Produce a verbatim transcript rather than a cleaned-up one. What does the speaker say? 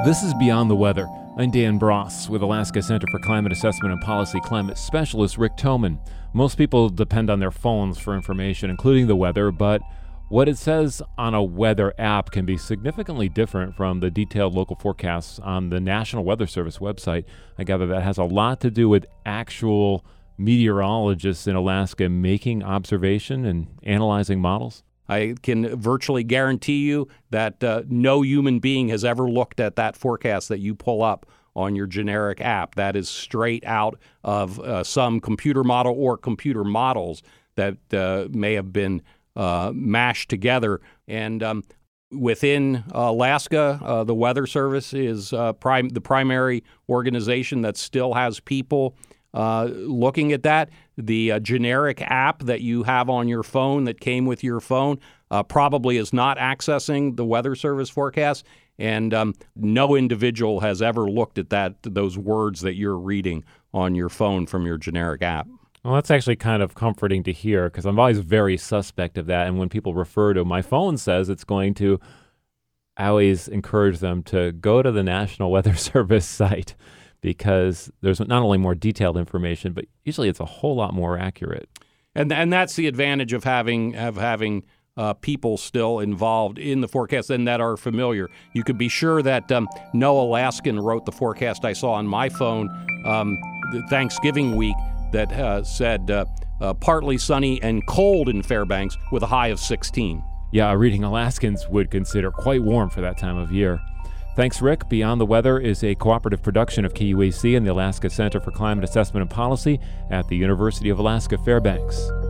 This is Beyond the Weather. I'm Dan Bross with Alaska Center for Climate Assessment and Policy climate specialist Rick Toman. Most people depend on their phones for information, including the weather, but what it says on a weather app can be significantly different from the detailed local forecasts on the National Weather Service website. I gather that has a lot to do with actual meteorologists in Alaska making observation and analyzing models. I can virtually guarantee you that uh, no human being has ever looked at that forecast that you pull up on your generic app. That is straight out of uh, some computer model or computer models that uh, may have been uh, mashed together. And um, within uh, Alaska, uh, the Weather Service is uh, prim- the primary organization that still has people Uh, looking at that. The uh, generic app that you have on your phone that came with your phone uh, probably is not accessing the Weather Service forecast, and um, no individual has ever looked at that those words that you're reading on your phone from your generic app. Well, that's actually kind of comforting to hear because I'm always very suspect of that, and when people refer to my phone says it's going to, I always encourage them to go to the National Weather Service site, because there's not only more detailed information, but usually it's a whole lot more accurate. And and that's the advantage of having of having uh, people still involved in the forecast and that are familiar. You could be sure that um, no Alaskan wrote the forecast I saw on my phone um, Thanksgiving week that uh, said uh, uh, partly sunny and cold in Fairbanks with a high of sixteen. Yeah, reading Alaskans would consider quite warm for that time of year. Thanks, Rick. Beyond the Weather is a cooperative production of K U A C and the Alaska Center for Climate Assessment and Policy at the University of Alaska Fairbanks.